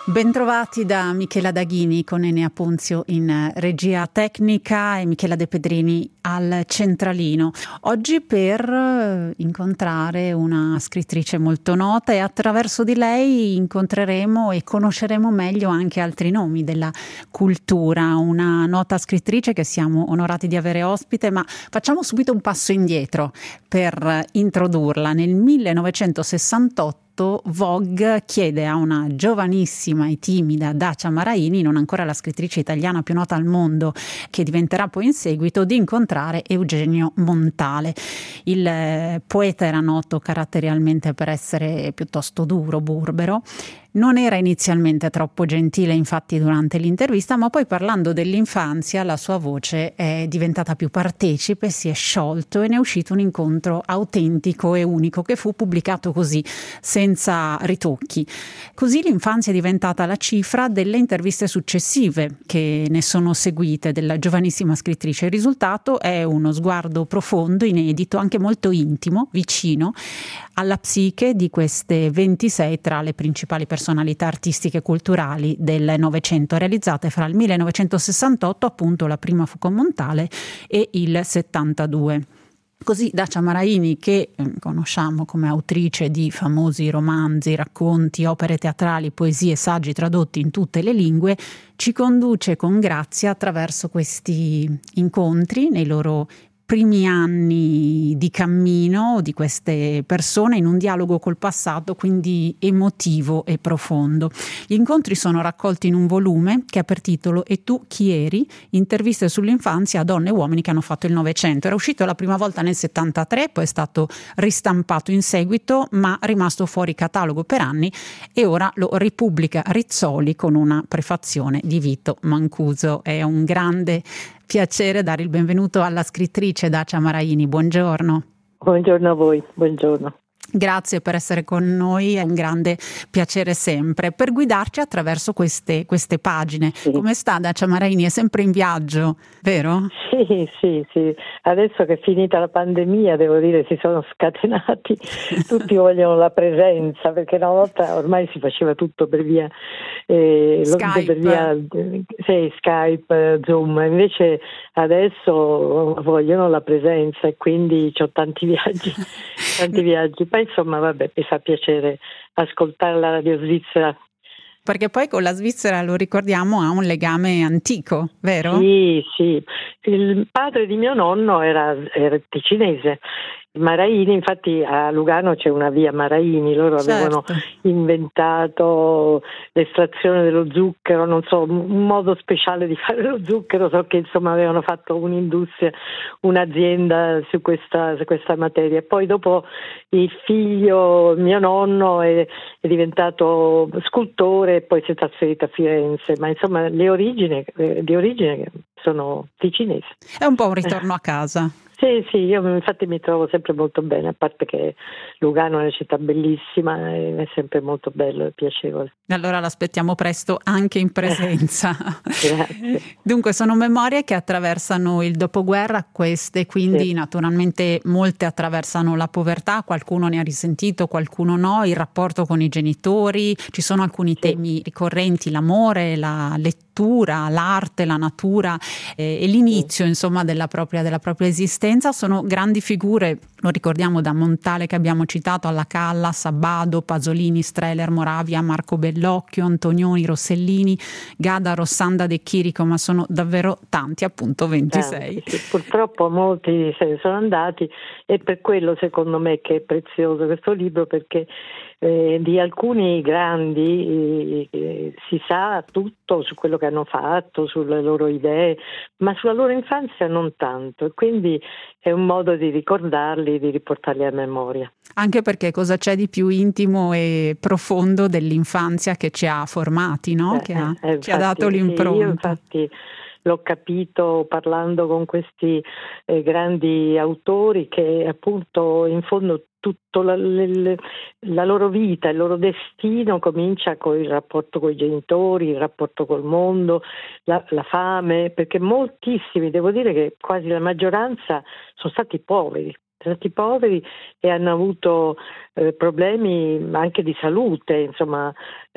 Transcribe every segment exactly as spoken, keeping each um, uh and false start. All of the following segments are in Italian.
Bentrovati da Michela Daghini con Enea Ponzio in regia tecnica e Michela De Pedrini al centralino. Oggi per incontrare una scrittrice molto nota, e attraverso di lei incontreremo e conosceremo meglio anche altri nomi della cultura. Una nota scrittrice che siamo onorati di avere ospite, ma facciamo subito un passo indietro per introdurla. Nel millenovecentosessantotto Vogue chiede a una giovanissima e timida Dacia Maraini, non ancora la scrittrice italiana più nota al mondo, che diventerà poi in seguito, di incontrare Eugenio Montale. Il poeta era noto caratterialmente per essere piuttosto duro, burbero. Non era inizialmente troppo gentile, infatti, durante l'intervista, ma poi, parlando dell'infanzia, la sua voce è diventata più partecipe, si è sciolto e ne è uscito un incontro autentico e unico che fu pubblicato così, senza ritocchi. Così l'infanzia è diventata la cifra delle interviste successive che ne sono seguite della giovanissima scrittrice. Il risultato è uno sguardo profondo, inedito, anche molto intimo, vicino alla psiche di queste ventisei tra le principali personalità artistiche e culturali del Novecento, realizzate fra il millenovecentosessantotto, appunto la prima fu con Montale, e il settantadue. Così Dacia Maraini, che eh, conosciamo come autrice di famosi romanzi, racconti, opere teatrali, poesie, saggi tradotti in tutte le lingue, ci conduce con grazia attraverso questi incontri nei loro primi anni di cammino di queste persone, in un dialogo col passato, quindi emotivo e profondo. Gli incontri sono raccolti in un volume che ha per titolo "E tu chi eri? Interviste sull'infanzia a donne e uomini che hanno fatto il Novecento". Era uscito la prima volta nel settantatré, poi è stato ristampato in seguito, ma rimasto fuori catalogo per anni, e ora lo ripubblica Rizzoli con una prefazione di Vito Mancuso. È un grande piacere dare il benvenuto alla scrittrice Dacia Maraini. Buongiorno. Buongiorno a voi, buongiorno. Grazie per essere con noi, è un grande piacere sempre. Per guidarci attraverso queste, queste pagine. Sì. Come sta Dacia Maraini? È sempre in viaggio, vero? Sì, sì, sì. Adesso che è finita la pandemia, devo dire, si sono scatenati. Tutti vogliono la presenza, perché una volta ormai si faceva tutto per via eh, Skype. Per via, sì, Skype, Zoom. Invece adesso vogliono la presenza, e quindi ho tanti viaggi, tanti viaggi. Poi insomma, vabbè, mi fa piacere ascoltare la Radio Svizzera. Perché poi con la Svizzera, lo ricordiamo, ha un legame antico, vero? Sì, sì. Il padre di mio nonno era, era ticinese. Maraini, infatti a Lugano c'è una via Maraini, loro certo. avevano inventato l'estrazione dello zucchero, non so, un modo speciale di fare lo zucchero, so che insomma avevano fatto un'industria, un'azienda su questa, su questa materia. Poi dopo il figlio, mio nonno, è, è diventato scultore e poi si è trasferito a Firenze, ma insomma le origini, di origine sono ticinesi. È un po' un ritorno a casa. Sì, sì, io infatti mi trovo sempre molto bene, a parte che Lugano è una città bellissima, è sempre molto bello e piacevole. Allora l'aspettiamo presto anche in presenza. Grazie. Dunque sono memorie che attraversano il dopoguerra, queste quindi sì. Naturalmente molte attraversano la povertà, qualcuno ne ha risentito, qualcuno no, il rapporto con i genitori, ci sono alcuni sì. temi ricorrenti, l'amore, la lettura, l'arte, la natura eh, e l'inizio sì. insomma della propria, della propria esistenza. Sono grandi figure, lo ricordiamo da Montale che abbiamo citato, alla Callas, Abbado, Pasolini, Streller, Moravia, Marco Bellocchio, Antonioni, Rossellini, Gada, Rossanda, De Chirico, ma sono davvero tanti, appunto ventisei. Eh, sì, purtroppo molti se ne sono andati, e per quello secondo me che è prezioso questo libro, perché eh, di alcuni grandi eh, si sa tutto su quello che hanno fatto, sulle loro idee, ma sulla loro infanzia non tanto, e quindi è un modo di ricordarli, di riportarli a memoria. Anche perché cosa c'è di più intimo e profondo dell'infanzia che ci ha formati, no? Eh, che ha, eh, infatti, ci ha dato l'impronta. Sì, io infatti l'ho capito parlando con questi eh, grandi autori, che appunto in fondo tutto la, la, la loro vita, il loro destino comincia con il rapporto con i genitori, il rapporto col mondo, la, la fame, perché moltissimi, devo dire che quasi la maggioranza sono stati poveri. stati poveri e hanno avuto eh, problemi anche di salute, insomma.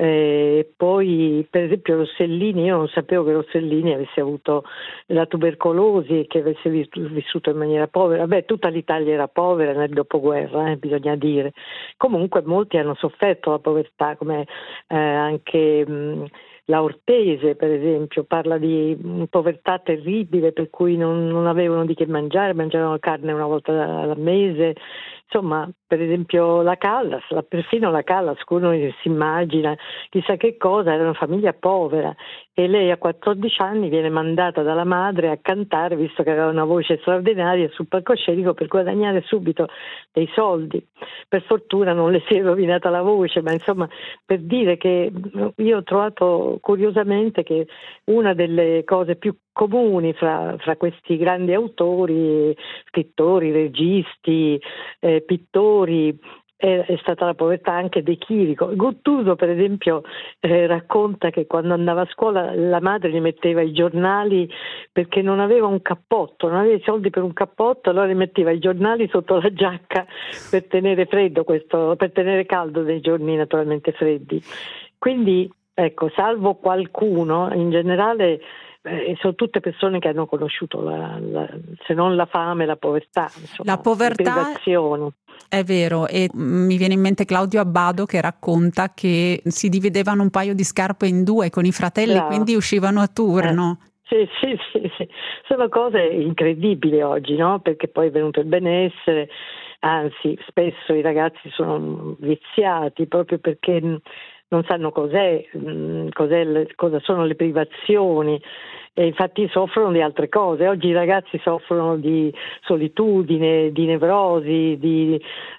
Eh, poi per esempio Rossellini, io non sapevo che Rossellini avesse avuto la tubercolosi e che avesse vissuto in maniera povera. Beh, tutta l'Italia era povera nel dopoguerra, eh, bisogna dire. Comunque molti hanno sofferto la povertà, come eh, anche mh, la Ortese, per esempio, parla di povertà terribile, per cui non, non avevano di che mangiare, mangiavano carne una volta al mese. Insomma, per esempio la Callas, la, perfino la Callas, uno si immagina chissà che cosa, era una famiglia povera e lei a quattordici anni viene mandata dalla madre a cantare, visto che aveva una voce straordinaria, sul palcoscenico per guadagnare subito dei soldi. Per fortuna non le si è rovinata la voce, ma insomma, per dire che io ho trovato curiosamente che una delle cose più comuni fra, fra questi grandi autori, scrittori, registi, eh, pittori, è, è stata la povertà anche di Chirico. Guttuso, per esempio, eh, racconta che quando andava a scuola la madre gli metteva i giornali perché non aveva un cappotto, non aveva i soldi per un cappotto, allora gli metteva i giornali sotto la giacca per tenere freddo questo, per tenere caldo nei giorni naturalmente freddi. Quindi, ecco, salvo qualcuno, in generale Eh, sono tutte persone che hanno conosciuto la, la, se non la fame, la povertà, insomma, la povertà, le privazioni. È vero, e mi viene in mente Claudio Abbado che racconta che si dividevano un paio di scarpe in due con i fratelli, Brava. Quindi uscivano a turno. Eh. Sì, sì, sì, sì, sono cose incredibili oggi, no? Perché poi è venuto il benessere, anzi spesso i ragazzi sono viziati proprio perché non sanno cos'è, cos'è, cosa sono le privazioni e infatti soffrono di altre cose. Oggi i ragazzi soffrono di solitudine, di nevrosi, di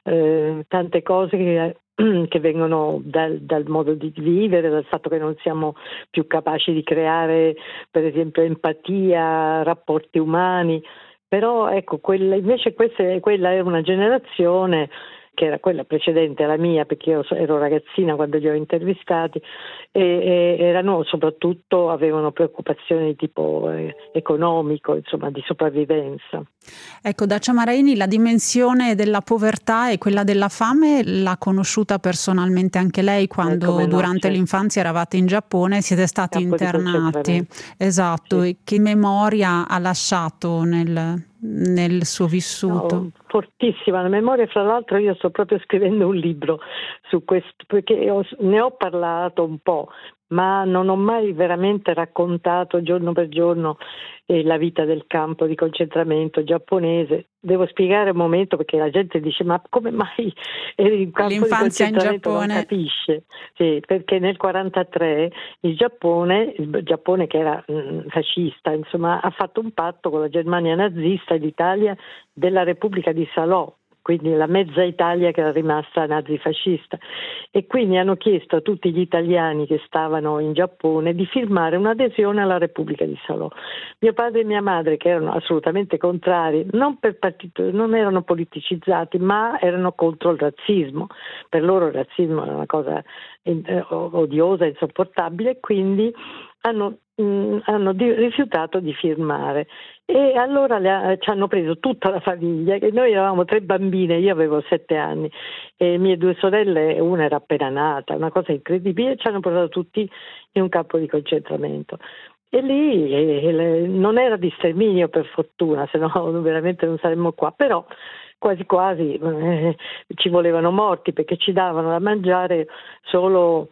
eh, tante cose che, che vengono dal, dal modo di vivere, dal fatto che non siamo più capaci di creare per esempio empatia, rapporti umani. Però ecco, quella, invece questa, quella è una generazione che era quella precedente alla mia, perché io ero ragazzina quando li ho intervistati, e, e erano soprattutto, avevano preoccupazioni di tipo eh, economico, insomma di sopravvivenza. Ecco, Dacia Maraini, la dimensione della povertà e quella della fame l'ha conosciuta personalmente anche lei quando eh, no, durante certo. l'infanzia eravate in Giappone e siete stati Campo internati. Esatto, sì. E che memoria ha lasciato nel, nel suo vissuto? No, fortissima la memoria, fra l'altro io sto proprio scrivendo un libro su questo, perché ho, ne ho parlato un po', ma non ho mai veramente raccontato giorno per giorno eh, la vita del campo di concentramento giapponese. Devo spiegare un momento perché la gente dice ma come mai eri in campo L'infanzia di concentramento? in Giappone. Non capisce. Sì, perché nel quarantatré il Giappone, il Giappone che era mh, fascista, insomma, ha fatto un patto con la Germania nazista e l'Italia della Repubblica di Salò, quindi la mezza Italia che era rimasta nazifascista, e quindi hanno chiesto a tutti gli italiani che stavano in Giappone di firmare un'adesione alla Repubblica di Salò. Mio padre e mia madre, che erano assolutamente contrari, non per partito, non erano politicizzati, ma erano contro il razzismo. Per loro il razzismo era una cosa eh, odiosa, insopportabile, e quindi hanno, mh, hanno di, rifiutato di firmare. E allora le, ci hanno preso tutta la famiglia, che noi eravamo tre bambine, io avevo sette anni e mie due sorelle, una era appena nata, una cosa incredibile, e ci hanno portato tutti in un campo di concentramento. E lì eh, non era di sterminio, per fortuna, se no veramente non saremmo qua, però quasi quasi eh, ci volevano morti, perché ci davano da mangiare solo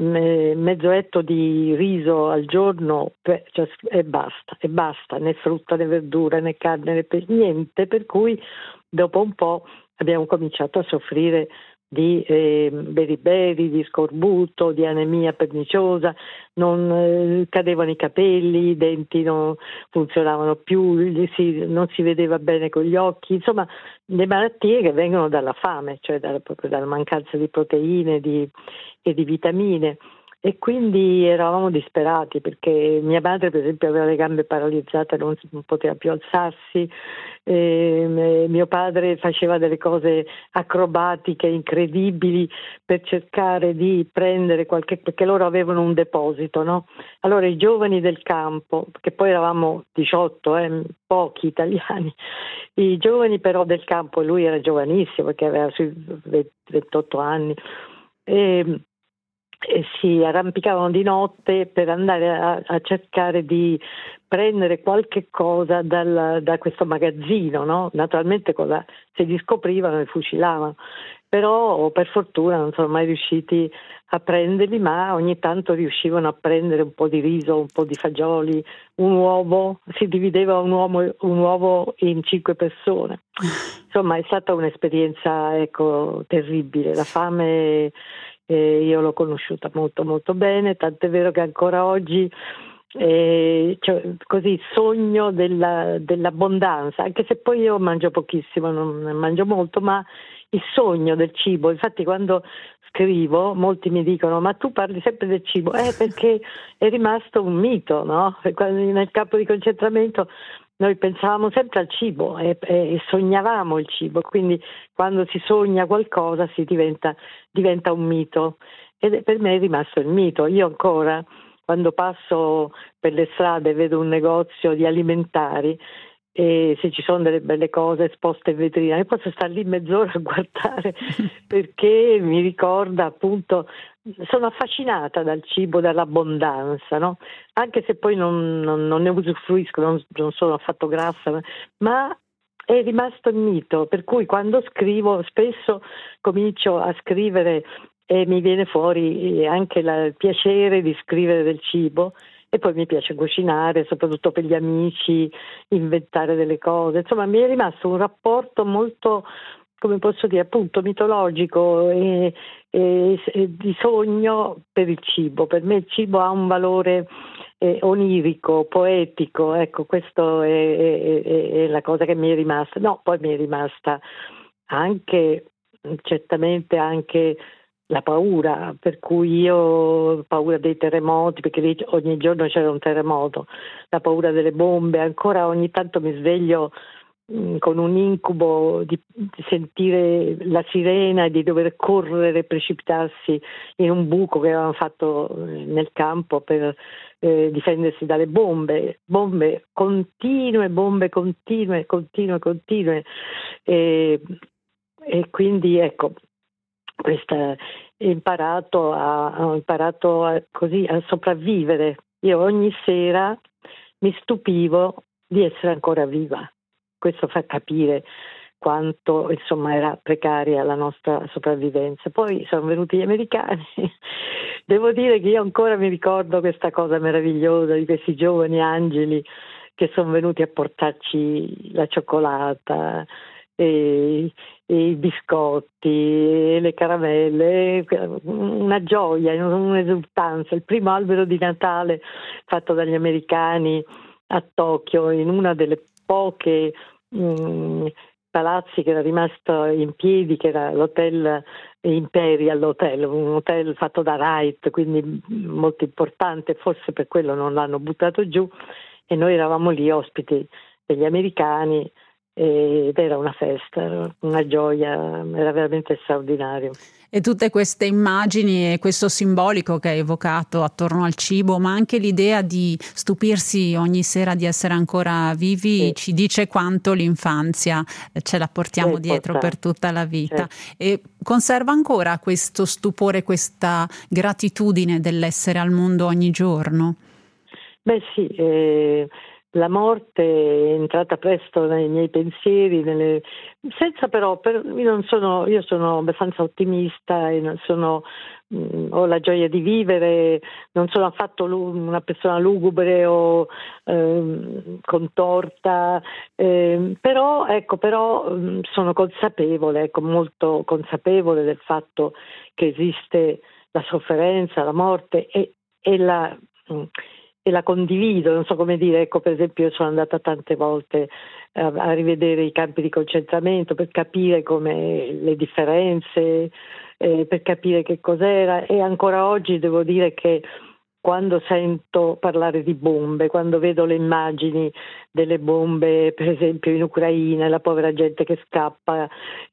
mezzo etto di riso al giorno per, cioè, e basta, e basta, né frutta né verdura né carne né pesce, niente, per cui dopo un po' abbiamo cominciato a soffrire di eh, beriberi, di scorbuto, di anemia perniciosa, non eh, cadevano i capelli, i denti non funzionavano più, si, non si vedeva bene con gli occhi, insomma le malattie che vengono dalla fame, cioè dalla, proprio dalla mancanza di proteine di, e di vitamine. e quindi eravamo disperati perché mia madre per esempio aveva le gambe paralizzate, non, non poteva più alzarsi, e mio padre faceva delle cose acrobatiche incredibili per cercare di prendere qualche, perché loro avevano un deposito, no? Allora i giovani del campo, che poi eravamo diciotto, eh, pochi italiani, i giovani però del campo, lui era giovanissimo perché aveva sui ventotto anni, e, e si arrampicavano di notte per andare a, a cercare di prendere qualche cosa dal, da questo magazzino, no? Naturalmente cosa, se li scoprivano e fucilavano, però per fortuna non sono mai riusciti a prenderli, ma ogni tanto riuscivano a prendere un po' di riso, un po' di fagioli, un uovo, si divideva un uovo, un uovo in cinque persone. Insomma è stata un'esperienza, ecco, terribile, la fame eh, io l'ho conosciuta molto molto bene, tant'è vero che ancora oggi eh, cioè, così sogno della, dell'abbondanza, anche se poi io mangio pochissimo, non ne mangio molto, ma il sogno del cibo. Infatti quando scrivo molti mi dicono ma tu parli sempre del cibo, eh, perché è rimasto un mito, no? Nel campo di concentramento noi pensavamo sempre al cibo e, e sognavamo il cibo, quindi quando si sogna qualcosa si diventa, diventa un mito, ed per me è rimasto il mito. Io ancora quando passo per le strade e vedo un negozio di alimentari e se ci sono delle belle cose esposte in vetrina, io posso stare lì mezz'ora a guardare perché mi ricorda appunto, sono affascinata dal cibo, dall'abbondanza, no? Anche se poi non, non, non ne usufruisco, non, non sono affatto grassa, ma è rimasto il mito, per cui quando scrivo spesso comincio a scrivere e mi viene fuori anche la, il piacere di scrivere del cibo. E poi mi piace cucinare, soprattutto per gli amici, inventare delle cose. Insomma, mi è rimasto un rapporto molto, come posso dire, appunto mitologico e, e, e di sogno per il cibo. Per me il cibo ha un valore eh, onirico, poetico. Ecco, questo è, è, è, è la cosa che mi è rimasta. No, poi mi è rimasta anche, certamente anche la paura, per cui io ho paura dei terremoti, perché lì ogni giorno c'era un terremoto, la paura delle bombe, ancora ogni tanto mi sveglio mh, con un incubo di, di sentire la sirena e di dover correre e precipitarsi in un buco che avevano fatto nel campo per eh, difendersi dalle bombe, bombe continue, bombe continue, continue, continue, e, e quindi ecco, questa, ho imparato, a, ho imparato a, così a sopravvivere. Io ogni sera mi stupivo di essere ancora viva. Questo fa capire quanto insomma era precaria la nostra sopravvivenza. Poi sono venuti gli americani. Devo dire che io ancora mi ricordo questa cosa meravigliosa di questi giovani angeli che sono venuti a portarci la cioccolata, e, e i biscotti, e le caramelle, una gioia, un'esultanza. Il primo albero di Natale fatto dagli americani a Tokyo, in una delle poche mh, palazzi che era rimasto in piedi, che era l'hotel Imperial Hotel, un hotel fatto da Wright, quindi molto importante, forse per quello non l'hanno buttato giù, e noi eravamo lì ospiti degli americani ed era una festa, una gioia, era veramente straordinario. E tutte queste immagini e questo simbolico che hai evocato attorno al cibo, ma anche l'idea di stupirsi ogni sera di essere ancora vivi, sì, ci dice quanto l'infanzia ce la portiamo dietro per tutta la vita. Certo. E conserva ancora questo stupore, questa gratitudine dell'essere al mondo ogni giorno? Beh sì, eh... la morte è entrata presto nei miei pensieri, nelle... senza però, per... io, non sono, io sono abbastanza ottimista e non sono, mh, ho la gioia di vivere, non sono affatto una persona lugubre o eh, contorta, eh, però, ecco, però mh, sono consapevole, ecco, molto consapevole del fatto che esiste la sofferenza, la morte e, e la... Mh, e la condivido, non so come dire, ecco, per esempio io sono andata tante volte a, a rivedere i campi di concentramento per capire come le differenze, eh, per capire che cos'era, e ancora oggi devo dire che quando sento parlare di bombe, quando vedo le immagini delle bombe, per esempio in Ucraina, la povera gente che scappa,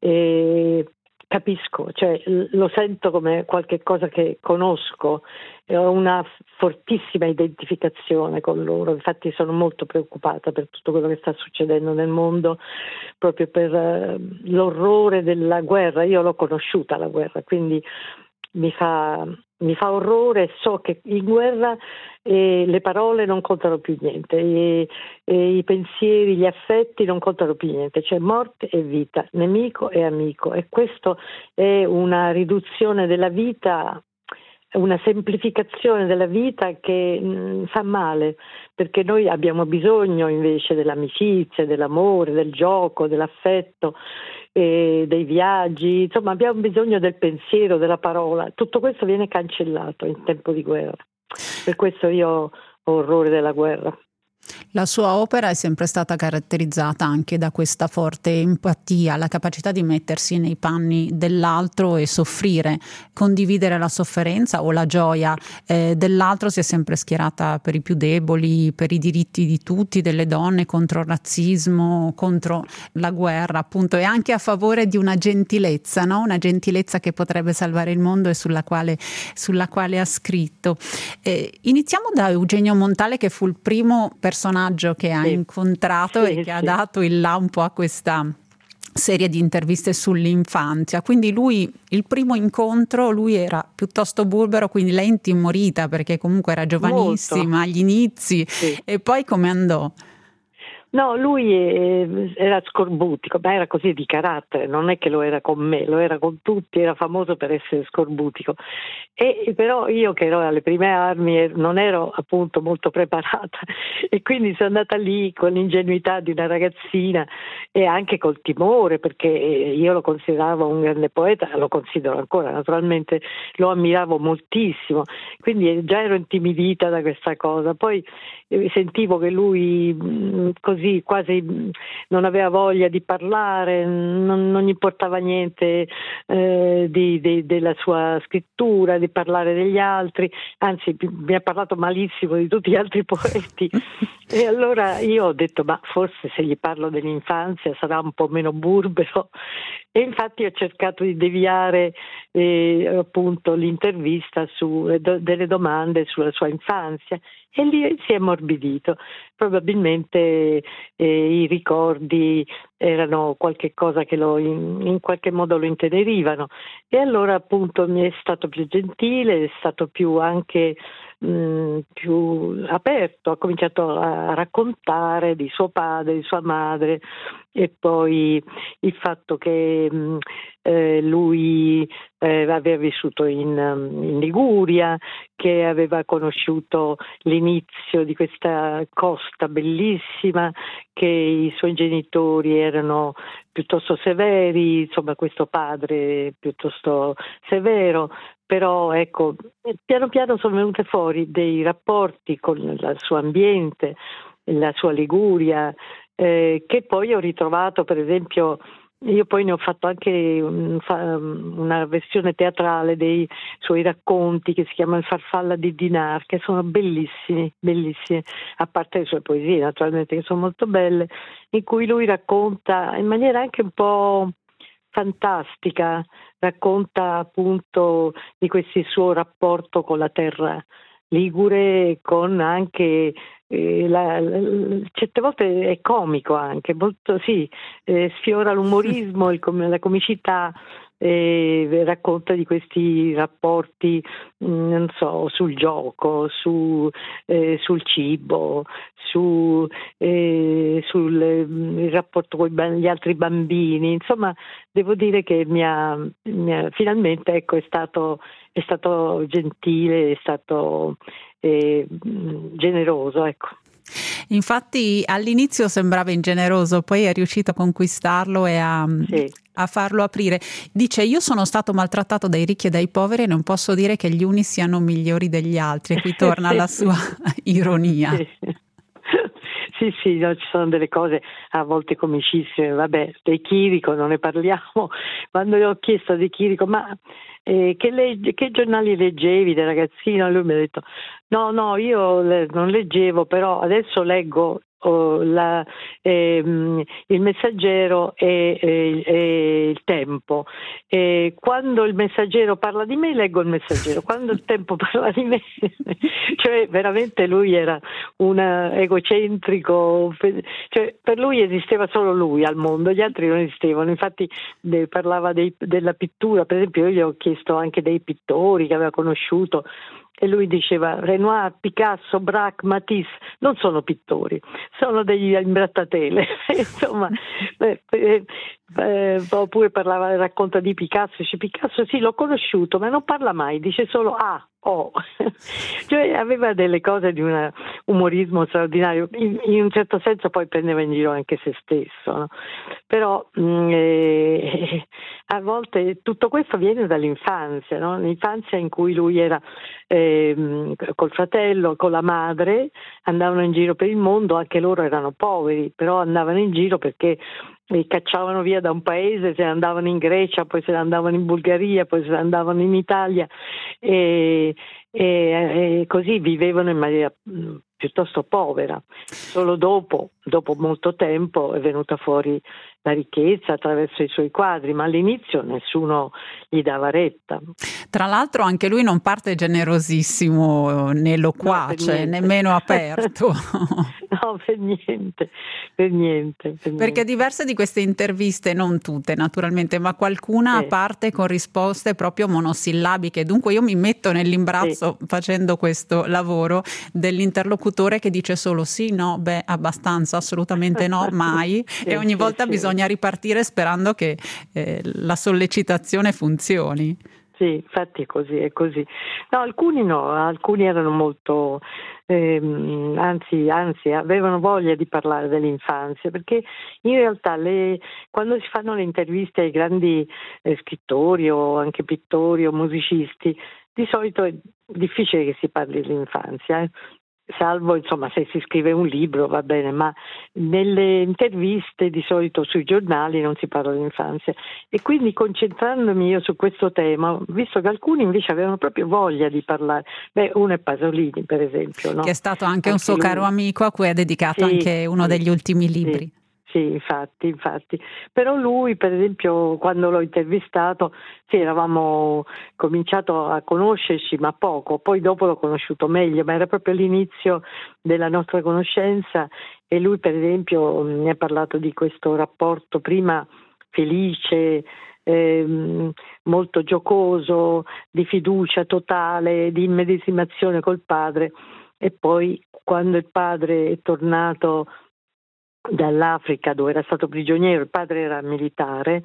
eh, capisco, cioè lo sento come qualche cosa che conosco e ho una fortissima identificazione con loro. Infatti sono molto preoccupata per tutto quello che sta succedendo nel mondo, proprio per eh, l'orrore della guerra. Io l'ho conosciuta la guerra, quindi mi fa, mi fa orrore. So che in guerra eh, le parole non contano più niente, e, e i pensieri, gli affetti non contano più niente, c'è morte e vita, nemico e amico, e questo è una riduzione della vita, una semplificazione della vita che mh, fa male, perché noi abbiamo bisogno invece dell'amicizia, dell'amore, del gioco, dell'affetto, eh, dei viaggi, insomma abbiamo bisogno del pensiero, della parola. Tutto questo viene cancellato in tempo di guerra, per questo io ho orrore della guerra. La sua opera è sempre stata caratterizzata anche da questa forte empatia, la capacità di mettersi nei panni dell'altro e soffrire, condividere la sofferenza o la gioia eh, dell'altro. Si è sempre schierata per i più deboli, per i diritti di tutti, delle donne, contro il razzismo, contro la guerra, appunto, e anche a favore di una gentilezza, no? Una gentilezza che potrebbe salvare il mondo e sulla quale, sulla quale ha scritto. Eh, iniziamo da Eugenio Montale, che fu il primo personaggio che ha sì. incontrato sì, e che sì. ha dato il lampo a questa serie di interviste sull'infanzia. Quindi lui, il primo incontro, lui era piuttosto burbero, quindi lei intimorita perché comunque era giovanissima Molto. agli inizi. Sì. E poi come andò? No, lui era scorbutico, ma era così di carattere, non è che lo era con me, lo era con tutti, era famoso per essere scorbutico. E però io, che ero alle prime armi, non ero appunto molto preparata, e quindi sono andata lì con l'ingenuità di una ragazzina e anche col timore, perché io lo consideravo un grande poeta, lo considero ancora, naturalmente lo ammiravo moltissimo, quindi già ero intimidita da questa cosa. Poi sentivo che lui così quasi non aveva voglia di parlare, non, non gli importava niente eh, di, di, della sua scrittura, di parlare degli altri, anzi mi ha parlato malissimo di tutti gli altri poeti. E allora io ho detto, ma forse se gli parlo dell'infanzia sarà un po' meno burbero, e infatti ho cercato di deviare eh, appunto l'intervista su eh, do, delle domande sulla sua infanzia, e lì si è ammorbidito. Probabilmente eh, i ricordi erano qualche cosa che lo in, in qualche modo lo intenerivano, e allora appunto mi è stato più gentile, è stato più anche mh, più aperto, ha cominciato a raccontare di suo padre, di sua madre, e poi il fatto che mh, eh, lui eh, aveva vissuto in, in Liguria, che aveva conosciuto l'inizio di questa costa bellissima, che i suoi genitori erano piuttosto severi, insomma questo padre piuttosto severo, però ecco, piano piano sono venute fuori dei rapporti con il suo ambiente, la sua Liguria, eh, che poi ho ritrovato, per esempio. Io poi ne ho fatto anche un, una versione teatrale dei suoi racconti che si chiama Il Farfalla di Dinar, che sono bellissimi, bellissimi, a parte le sue poesie naturalmente che sono molto belle, in cui lui racconta in maniera anche un po' fantastica, racconta appunto di questo suo rapporto con la terra ligure, con anche eh, la, la, certe volte è comico anche, molto sì, eh, sfiora l'umorismo, il, la comicità, eh, racconta di questi rapporti, mh, non so, sul gioco, su, eh, sul cibo, su, eh, sul il rapporto con gli altri bambini, insomma devo dire che mi ha, mi ha finalmente ecco è stato è stato gentile, è stato eh, generoso, ecco. Infatti all'inizio sembrava ingeneroso, poi è riuscito a conquistarlo e a, sì. a farlo aprire. Dice: io sono stato maltrattato dai ricchi e dai poveri e non posso dire che gli uni siano migliori degli altri. E qui torna la sua ironia. Sì. Sì, sì, no, ci sono delle cose a volte comicissime. Vabbè, De Chirico non ne parliamo. Quando gli ho chiesto a De Chirico, ma eh, che, legge, che giornali leggevi da ragazzino? Lui mi ha detto: no, no, io le, non leggevo, però adesso leggo oh, la, ehm, il Messaggero e, e, e il Tempo. E quando il Messaggero parla di me, leggo il Messaggero. Quando il Tempo parla di me, cioè veramente lui era un egocentrico, cioè per lui esisteva solo lui al mondo, gli altri non esistevano. Infatti de, parlava dei, della pittura, per esempio io gli ho chiesto anche dei pittori che aveva conosciuto e lui diceva: Renoir, Picasso, Braque, Matisse non sono pittori, sono degli imbrattatele. Insomma, eh, eh, eh, oppure parlava, racconta di Picasso, dice: Picasso sì, l'ho conosciuto, ma non parla mai, dice solo ah, oh. Cioè aveva delle cose di un umorismo straordinario, in, in un certo senso poi prendeva in giro anche se stesso, no? Però mh, eh, a volte tutto questo viene dall'infanzia, no? L'infanzia in cui lui era eh, col fratello, con la madre, andavano in giro per il mondo, anche loro erano poveri, però andavano in giro perché li cacciavano via da un paese, se ne andavano in Grecia, poi se ne andavano in Bulgaria, poi se ne andavano in Italia e, e, e così vivevano in maniera mh, piuttosto povera. Solo dopo, dopo molto tempo, è venuta fuori la ricchezza attraverso i suoi quadri, ma all'inizio nessuno gli dava retta. Tra l'altro anche lui non parte generosissimo né loquace, no, nemmeno aperto. No, per niente, per niente, per Perché niente. diverse di queste interviste, non tutte naturalmente, ma qualcuna Sì. parte con risposte proprio monosillabiche. Dunque io mi metto nell'imbarazzo, sì, facendo questo lavoro dell'interlocutore che dice solo sì, no, beh, abbastanza, assolutamente no, mai. Sì, e ogni sì, volta sì. bisogna ripartire sperando che eh, la sollecitazione funzioni. Sì, infatti è così, è così. No, alcuni no, alcuni erano molto, ehm, anzi, anzi, avevano voglia di parlare dell'infanzia, perché in realtà le, quando si fanno le interviste ai grandi eh, scrittori o anche pittori o musicisti, di solito è difficile che si parli dell'infanzia, eh. Salvo insomma se si scrive un libro va bene, ma nelle interviste di solito sui giornali non si parla dell'infanzia, e quindi concentrandomi io su questo tema, visto che alcuni invece avevano proprio voglia di parlare, beh, uno è Pasolini per esempio, no? Che è stato anche, anche un suo lui. caro amico a cui ha dedicato sì, anche uno sì, degli ultimi libri. Sì. Sì, infatti, infatti. Però lui, per esempio, quando l'ho intervistato, sì, eravamo cominciato a conoscerci, ma poco, poi dopo l'ho conosciuto meglio, ma era proprio l'inizio della nostra conoscenza e lui, per esempio, mi ha parlato di questo rapporto prima felice, ehm, molto giocoso, di fiducia totale, di immedesimazione col padre, e poi quando il padre è tornato dall'Africa dove era stato prigioniero, il padre era militare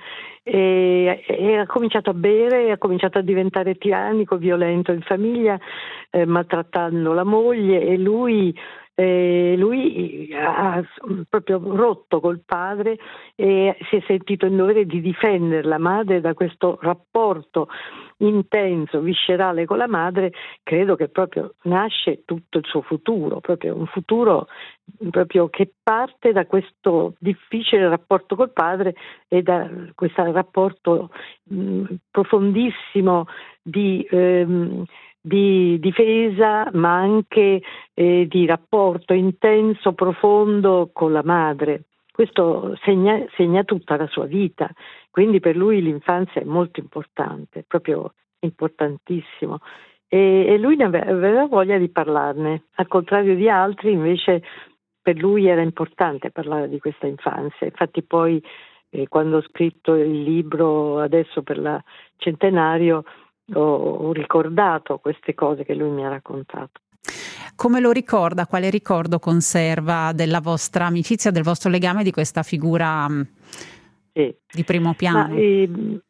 e, e ha cominciato a bere, ha cominciato a diventare tirannico, violento in famiglia, eh, maltrattando la moglie, e lui Eh, lui ha proprio rotto col padre e si è sentito in dovere di difendere la madre da questo rapporto intenso, viscerale con la madre. Credo che proprio nasce tutto il suo futuro, proprio un futuro proprio che parte da questo difficile rapporto col padre e da questo rapporto mh, profondissimo di ehm, di difesa, ma anche eh, di rapporto intenso, profondo con la madre. Questo segna, segna tutta la sua vita, quindi per lui l'infanzia è molto importante, proprio importantissimo. E, e lui ne aveva, aveva voglia di parlarne, al contrario di altri invece per lui era importante parlare di questa infanzia. Infatti poi eh, quando ho scritto il libro adesso per il centenario ho ricordato queste cose che lui mi ha raccontato. Come lo ricorda? Quale ricordo conserva della vostra amicizia, del vostro legame, di questa figura sì. di primo piano? Ma, eh,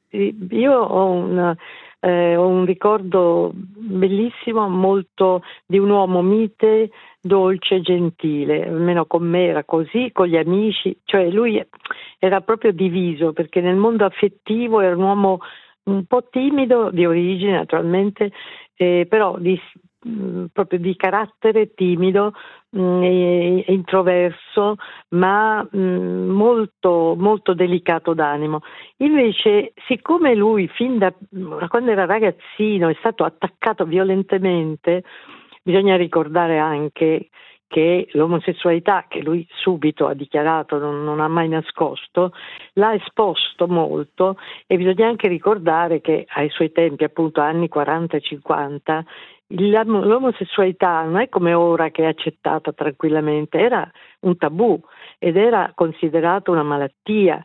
io ho un, eh, ho un ricordo bellissimo, molto di un uomo mite, dolce, gentile, almeno con me era così, con gli amici, cioè lui era proprio diviso, perché nel mondo affettivo era un uomo un po' timido di origine naturalmente, eh, però di, mh, proprio di carattere timido, mh, e, e introverso, ma mh, molto, molto delicato d'animo. Invece, siccome lui fin da quando era ragazzino è stato attaccato violentemente, bisogna ricordare anche che l'omosessualità, che lui subito ha dichiarato, non, non ha mai nascosto, l'ha esposto molto, e bisogna anche ricordare che ai suoi tempi, appunto anni quaranta e cinquanta, l'omosessualità non è come ora che è accettata tranquillamente, era un tabù ed era considerata una malattia.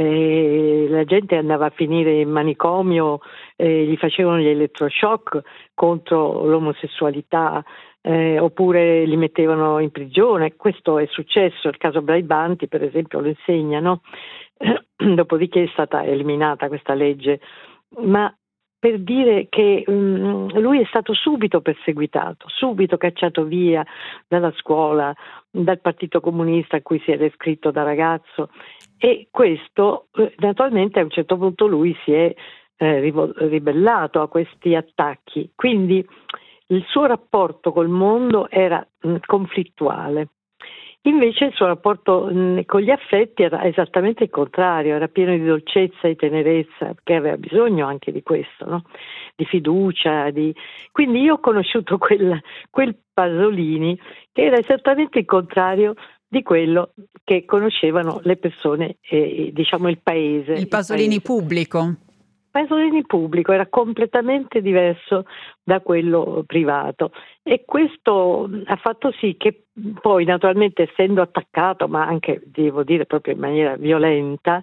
Eh, la gente andava a finire in manicomio, eh, gli facevano gli elettroshock contro l'omosessualità, eh, oppure li mettevano in prigione. Questo è successo, il caso Braibanti per esempio lo insegna, no? Dopodiché è stata eliminata questa legge, ma per dire che um, lui è stato subito perseguitato, subito cacciato via dalla scuola, dal Partito Comunista a cui si era iscritto da ragazzo, e questo eh, naturalmente a un certo punto lui si è eh, ribellato a questi attacchi, quindi il suo rapporto col mondo era mh, conflittuale. Invece il suo rapporto mh, con gli affetti era esattamente il contrario, era pieno di dolcezza e tenerezza, perché aveva bisogno anche di questo, no? Di fiducia. Di... Quindi io ho conosciuto quel, quel Pasolini che era esattamente il contrario di quello che conoscevano le persone, eh, diciamo il paese. Il Pasolini il paese. pubblico. Pasolini pubblico era completamente diverso da quello privato, e questo ha fatto sì che poi, naturalmente, essendo attaccato, ma anche devo dire proprio in maniera violenta,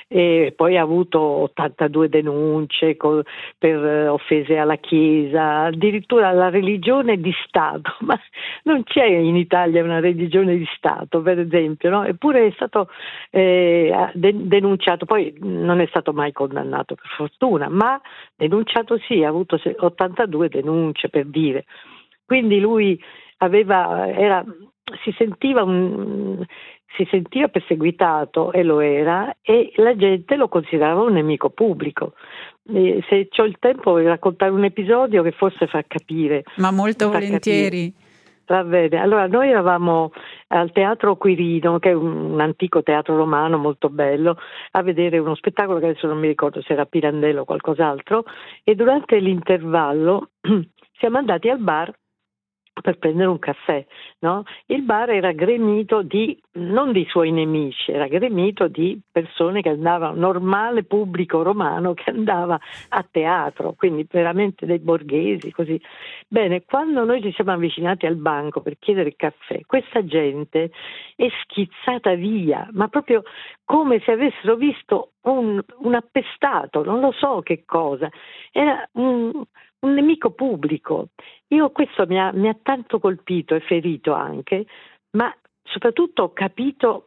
e poi ha avuto ottantadue denunce co- per eh, offese alla Chiesa, addirittura alla religione di Stato, ma non c'è in Italia una religione di Stato, per esempio, no? Eppure è stato eh, de- denunciato, poi non è stato mai condannato per fortuna, ma denunciato sì, ha avuto ottantadue denunce, per dire. Quindi lui aveva, era, si sentiva un, si sentiva perseguitato, e lo era, e la gente lo considerava un nemico pubblico. E se ho il tempo di raccontare un episodio che forse fa capire. Ma molto fa volentieri. Capire. Va bene, allora noi eravamo al Teatro Quirino, che è un, un antico teatro romano molto bello, a vedere uno spettacolo che adesso non mi ricordo se era Pirandello o qualcos'altro, e durante l'intervallo siamo andati al bar per prendere un caffè, no? Il bar era gremito di, non di suoi nemici, era gremito di persone che andavano, normale pubblico romano che andava a teatro, quindi veramente dei borghesi, così. Bene, quando noi ci siamo avvicinati al banco per chiedere il caffè, questa gente è schizzata via, ma proprio come se avessero visto un, un appestato, non lo so che cosa, era un, un nemico pubblico. Io questo mi ha, mi ha tanto colpito e ferito anche, ma soprattutto ho capito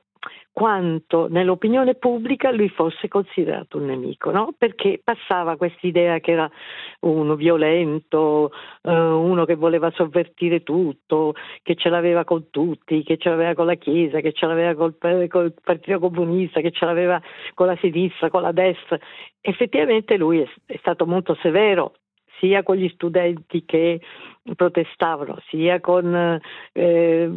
quanto nell'opinione pubblica lui fosse considerato un nemico, no? Perché passava quest'idea che era uno violento, eh, uno che voleva sovvertire tutto, che ce l'aveva con tutti, che ce l'aveva con la Chiesa, che ce l'aveva col, col Partito Comunista, che ce l'aveva con la sinistra, con la destra. Effettivamente lui è, è stato molto severo, sia con gli studenti che protestavano, sia con, eh,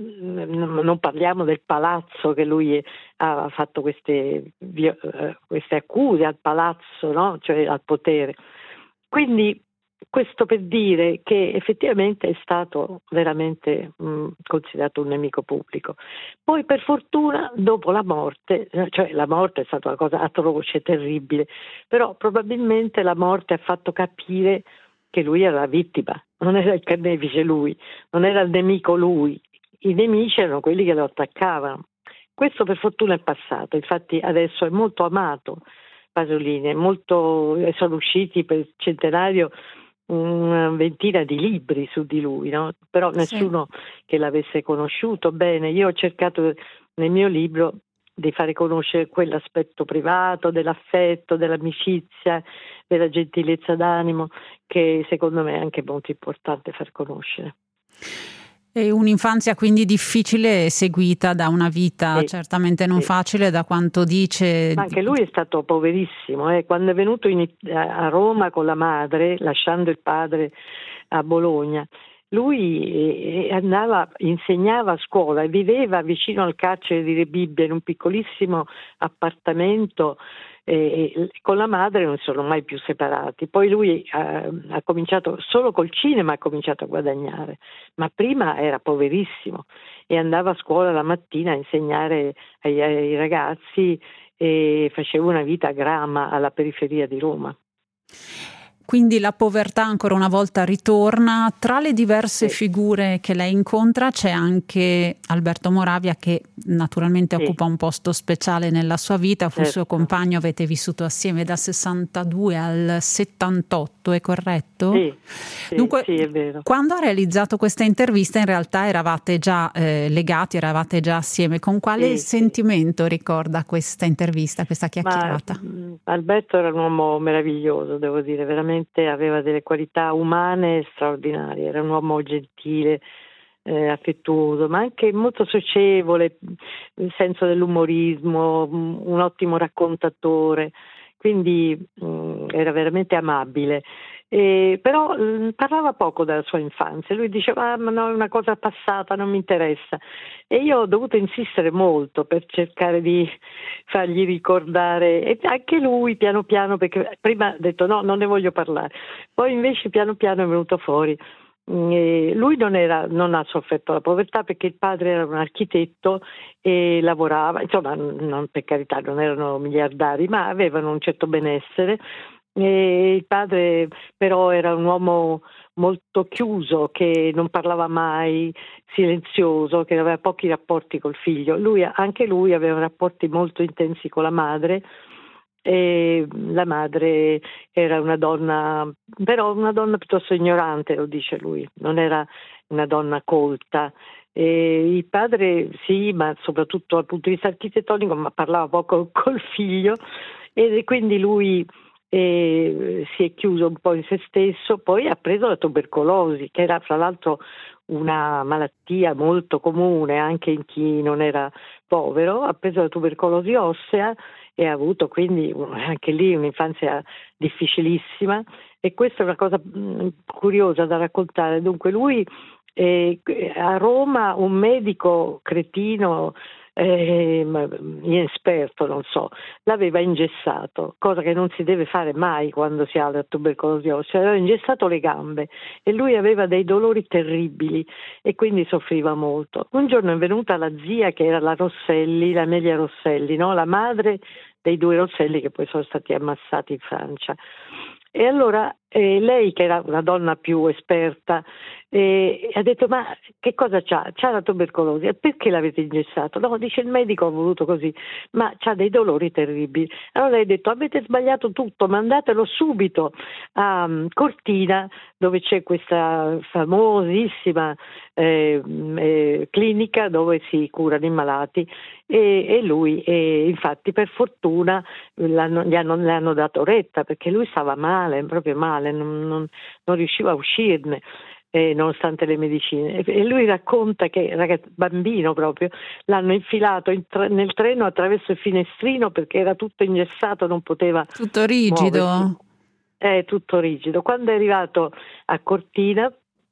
non parliamo del palazzo, che lui ha fatto queste, queste accuse al palazzo, no? Cioè al potere. Quindi questo per dire che effettivamente è stato veramente mh, considerato un nemico pubblico. Poi per fortuna dopo la morte, cioè la morte è stata una cosa atroce, terribile, però probabilmente la morte ha fatto capire che lui era la vittima, non era il carnefice lui, non era il nemico lui, i nemici erano quelli che lo attaccavano. Questo per fortuna è passato, infatti adesso è molto amato Pasolini, è molto, sono usciti per il centenario una ventina di libri su di lui, no? Però nessuno sì. che l'avesse conosciuto bene. Io ho cercato nel mio libro di fare conoscere quell'aspetto privato, dell'affetto, dell'amicizia, della gentilezza d'animo, che secondo me è anche molto importante far conoscere. E un'infanzia quindi difficile, seguita da una vita sì, certamente non sì. facile, da quanto dice. Ma anche lui è stato poverissimo, eh. Quando è venuto in, a Roma con la madre, lasciando il padre a Bologna, lui andava, insegnava a scuola e viveva vicino al carcere di Rebibbia in un piccolissimo appartamento. E con la madre non si sono mai più separati. Poi lui ha, ha cominciato solo col cinema, ha cominciato a guadagnare, ma prima era poverissimo e andava a scuola la mattina a insegnare ai, ai ragazzi e faceva una vita a Grama, alla periferia di Roma. Quindi la povertà ancora una volta ritorna. Tra le diverse Sì. figure che lei incontra c'è anche Alberto Moravia, che naturalmente Sì. occupa un posto speciale nella sua vita, fu Certo. suo compagno, avete vissuto assieme dal sessantadue al settantotto, è corretto? Sì, sì, Dunque, sì, è vero. quando ha realizzato questa intervista in realtà eravate già eh, legati, eravate già assieme. Con quale Sì, sentimento sì. ricorda questa intervista, questa chiacchierata? Ma, Alberto era un uomo meraviglioso, devo dire, veramente aveva delle qualità umane straordinarie, era un uomo gentile, eh, affettuoso, ma anche molto socievole, il senso dell'umorismo, un ottimo raccontatore, quindi mh, era veramente amabile. Eh, però mh, parlava poco della sua infanzia, lui diceva ah, ma no, è una cosa passata, non mi interessa, e io ho dovuto insistere molto per cercare di fargli ricordare, e anche lui piano piano, perché prima ha detto no, non ne voglio parlare, poi invece piano piano è venuto fuori. E lui non, era, non ha sofferto la povertà perché il padre era un architetto e lavorava, insomma non, per carità non erano miliardari ma avevano un certo benessere. E il padre però era un uomo molto chiuso, che non parlava mai, silenzioso, che aveva pochi rapporti col figlio. Lui, anche lui aveva rapporti molto intensi con la madre, e la madre era una donna, però una donna piuttosto ignorante, lo dice lui, non era una donna colta. E il padre sì, ma soprattutto dal punto di vista architettonico, ma parlava poco col figlio, e quindi lui e si è chiuso un po' in se stesso. Poi ha preso la tubercolosi, che era fra l'altro una malattia molto comune anche in chi non era povero. Ha preso la tubercolosi ossea e ha avuto quindi anche lì un'infanzia difficilissima, e questa è una cosa mh, curiosa da raccontare. Dunque lui eh, a Roma un medico cretino, Eh, inesperto, non so, l'aveva ingessato, cosa che non si deve fare mai quando si ha la tubercolosi ossea. Aveva ingessato le gambe e lui aveva dei dolori terribili e quindi soffriva molto. Un giorno è venuta la zia, che era la Rosselli, la Amelia Rosselli, no? La madre dei due Rosselli che poi sono stati ammassati in Francia. E allora eh, lei, che era una donna più esperta, eh, ha detto ma che cosa c'ha? C'ha la tubercolosi, e perché l'avete ingessato? No, dice il medico ha voluto così, ma c'ha dei dolori terribili. Allora lei ha detto avete sbagliato tutto, mandatelo subito a um, Cortina, dove c'è questa famosissima eh, eh, clinica dove si curano i malati, e, e lui e infatti per fortuna l'hanno, gli hanno, le hanno dato retta, perché lui stava male, proprio male, non, non, non riusciva a uscirne. Eh, nonostante le medicine, e lui racconta che ragazzo, bambino proprio, l'hanno infilato in tre, nel treno attraverso il finestrino perché era tutto ingessato, non poteva tutto rigido, muoversi. È tutto rigido. Quando è arrivato a Cortina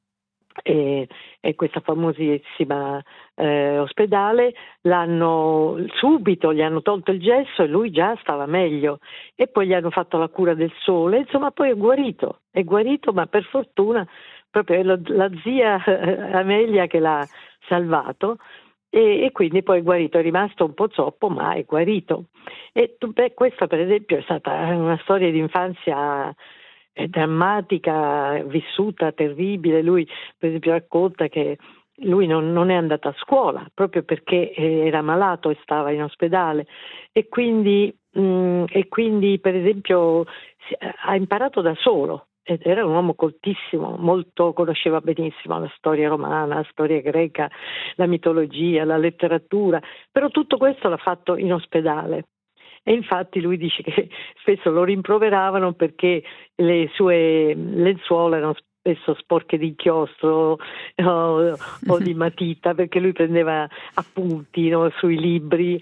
e, e questa famosissima eh, ospedale, l'hanno subito gli hanno tolto il gesso e lui già stava meglio, e poi gli hanno fatto la cura del sole, insomma poi è guarito, è guarito, ma per fortuna proprio la, la zia eh, Amelia che l'ha salvato, e, e quindi poi è guarito, è rimasto un po' zoppo ma è guarito. E beh, questa per esempio è stata una storia di infanzia è drammatica, vissuta, terribile. Lui per esempio racconta che lui non, non è andato a scuola proprio perché era malato e stava in ospedale, e quindi, mh, e quindi per esempio ha imparato da solo. Ed era un uomo coltissimo, molto, conosceva benissimo la storia romana, la storia greca, la mitologia, la letteratura, però tutto questo l'ha fatto in ospedale. E infatti lui dice che spesso lo rimproveravano perché le sue lenzuola erano spesso sporche di inchiostro o, o di matita, perché lui prendeva appunti, no, sui libri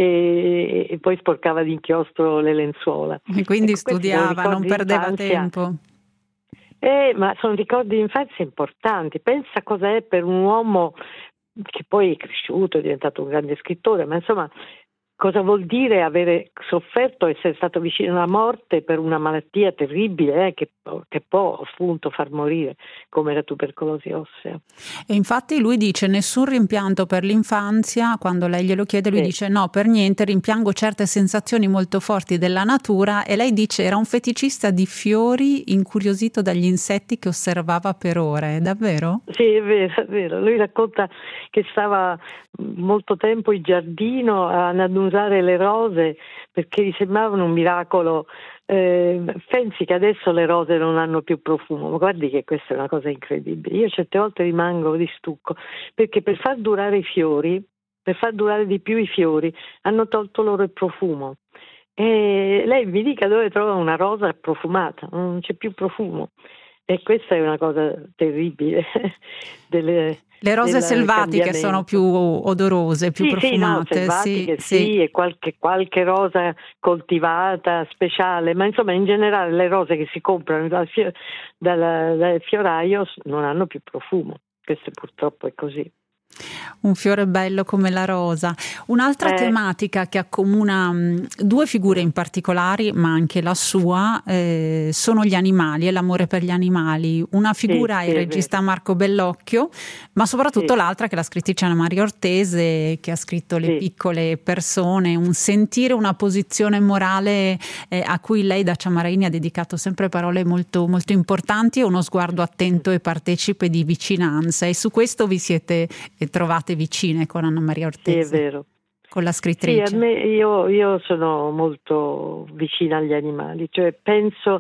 e, e poi sporcava di inchiostro le lenzuola. E quindi ecco, studiava, non perdeva tempo. Eh, ma sono ricordi di infanzia importanti. Pensa cosa è per un uomo che poi è cresciuto, è diventato un grande scrittore, ma insomma cosa vuol dire avere sofferto, essere stato vicino alla morte per una malattia terribile eh, che, che può appunto far morire, come la tubercolosi ossea. E infatti lui dice nessun rimpianto per l'infanzia. Quando lei glielo chiede lui sì. dice no, per niente, rimpiango certe sensazioni molto forti della natura. E lei dice era un feticista di fiori, incuriosito dagli insetti che osservava per ore. È davvero? Sì, è vero, è vero. Lui racconta che stava molto tempo in giardino a annusare le rose perché gli sembravano un miracolo. Eh, pensi che adesso le rose non hanno più profumo, ma guardi che questa è una cosa incredibile. Io certe volte rimango di stucco perché per far durare i fiori, per far durare di più i fiori, hanno tolto loro il profumo. E lei mi dica dove trova una rosa profumata, non c'è più profumo. E questa è una cosa terribile. Delle, Le rose selvatiche sono più odorose, più sì, profumate. Sì, no, selvatiche sì, sì, sì. E qualche, qualche rosa coltivata, speciale, ma insomma in generale le rose che si comprano dal, fio, dal, dal fioraio non hanno più profumo. Questo purtroppo è così. Un fiore bello come la rosa. Un'altra eh. tematica che accomuna mh, due figure in particolare, ma anche la sua, eh, sono gli animali e l'amore per gli animali. Una figura sì, è il regista vero. Marco Bellocchio, ma soprattutto sì. l'altra che è la scrittrice Anna Maria Ortese, che ha scritto Le sì. piccole persone, un sentire, una posizione morale eh, a cui lei da Ciammarini ha dedicato sempre parole molto, molto importanti e uno sguardo attento e partecipe di vicinanza. E su questo vi siete e trovate vicine con Anna Maria Ortese. Sì, è vero. Con la scrittrice. Sì, a me, io, io sono molto vicina agli animali, cioè penso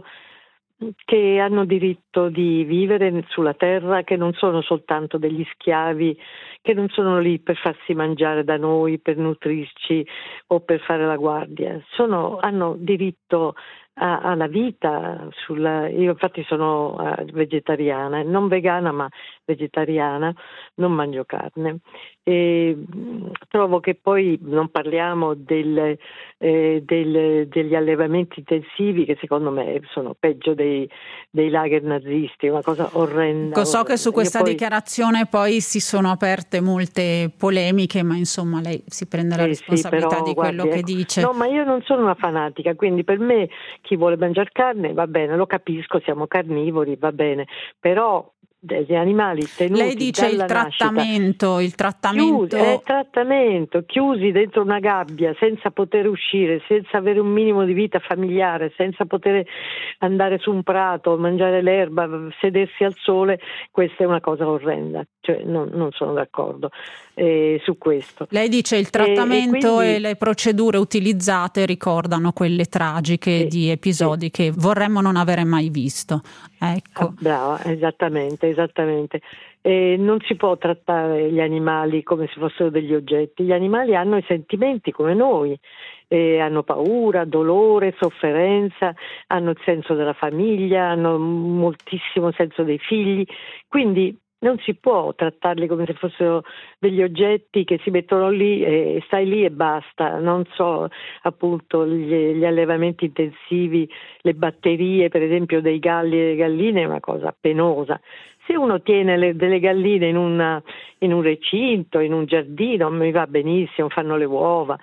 che hanno diritto di vivere sulla terra, che non sono soltanto degli schiavi, che non sono lì per farsi mangiare da noi, per nutrirci o per fare la guardia. Sono, hanno diritto a, alla vita. Sulla, io infatti sono uh, vegetariana, non vegana ma vegetariana, non mangio carne. E trovo che poi non parliamo del, eh, del, degli allevamenti intensivi che secondo me sono peggio dei, dei lager nazisti, una cosa orrenda. So orrenda. che su questa poi... dichiarazione poi si sono aperte molte polemiche, ma insomma lei si prende la eh, responsabilità sì, però, di quello guardi, che ecco, dice. No, ma io non sono una fanatica, quindi per me chi vuole mangiare carne va bene, lo capisco, siamo carnivori, va bene, però degli animali tenuti lei dice il trattamento, nascita, il trattamento... Chiusi, è trattamento, chiusi dentro una gabbia senza poter uscire, senza avere un minimo di vita familiare, senza poter andare su un prato, mangiare l'erba, sedersi al sole, questa è una cosa orrenda, cioè non, non sono d'accordo eh, su questo. Lei dice il trattamento e, e, quindi, e le procedure utilizzate ricordano quelle tragiche sì, di episodi sì. che vorremmo non avere mai visto. Ecco. Ah, brava, esattamente, esattamente. Eh, non si può trattare gli animali come se fossero degli oggetti. Gli animali hanno i sentimenti come noi, eh, hanno paura, dolore, sofferenza, hanno il senso della famiglia, hanno moltissimo senso dei figli, quindi non si può trattarli come se fossero degli oggetti che si mettono lì e stai lì e basta. Non so, appunto, gli, gli allevamenti intensivi, le batterie per esempio dei galli e delle galline è una cosa penosa. Se uno tiene le, delle galline in, una, in un recinto, in un giardino, mi va benissimo, fanno le uova.